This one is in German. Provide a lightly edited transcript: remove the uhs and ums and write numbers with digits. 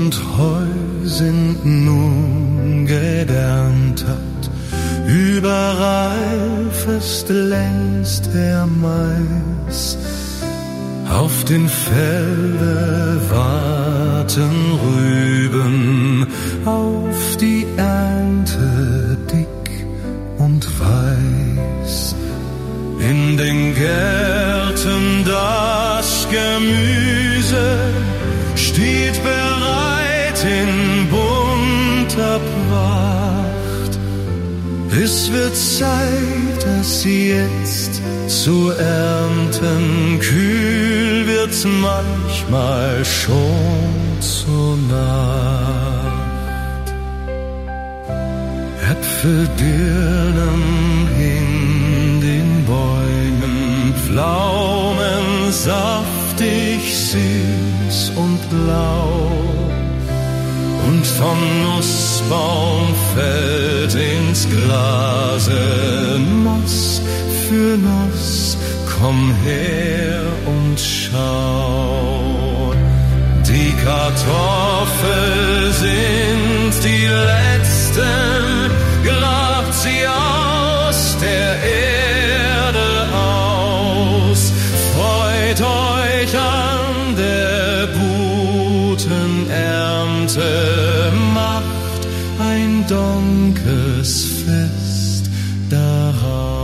und Heu sind nun geerntet, überall fest längst der Mais. Auf den Felder warten Rüben auf die Ernte dick und weiß. In den Gärten das Gemüse steht bereit in bunter Pracht. Es wird Zeit, dass jetzt zu ernten, kühl wird's manchmal schon zur Nacht. Äpfel, Birnen in den Bäumen, Pflaumen saftig, süß und blau. Und vom Nussbaum fällt ins Glase Nuss für Nuss, komm her und schau. Die Kartoffel sind die letzten, grabt sie aus der Erde aus. Freut euch an der guten Ernte, macht ein donkes Fest daraus.